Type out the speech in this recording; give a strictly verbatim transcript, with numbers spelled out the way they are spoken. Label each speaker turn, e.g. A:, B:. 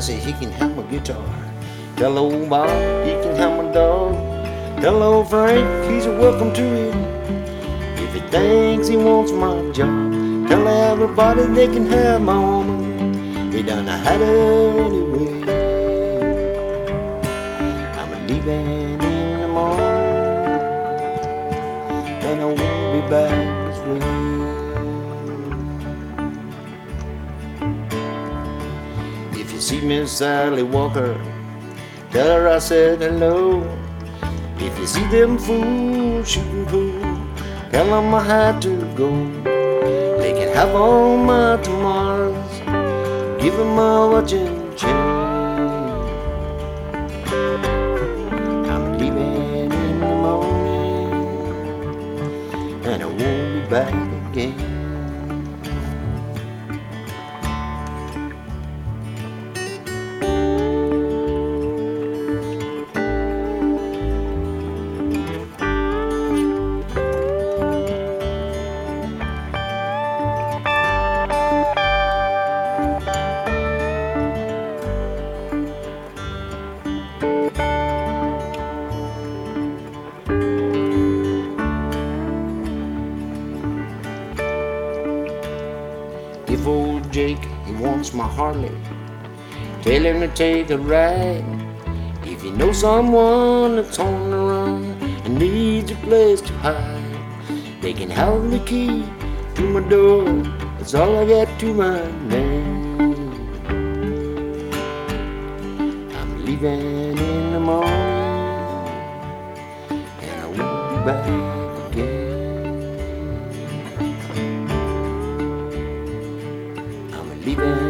A: Bessie, he can have my guitar. Tell old Bob, he can have my dog. Tell old Frank, he's welcome to it. If he thinks he wants my job, tell everybody they can have my woman. He done had her anyway. I'm leaving in the morning, and I won't be back this way. If you see Miss Sally Walker, tell her I said hello. If you see them fools shooting pool, tell them I had to go. They can have all my tomorrows, give them my watch and chain. I'm leaving in the morning, and I won't be back again. If old Jake, he wants my Harley, tell him to take a ride. If you know someone that's on the run and needs a place to hide, they can have the key to my door. That's all I got to my name. I'm leaving in the morning, and I won't be back again. Leaving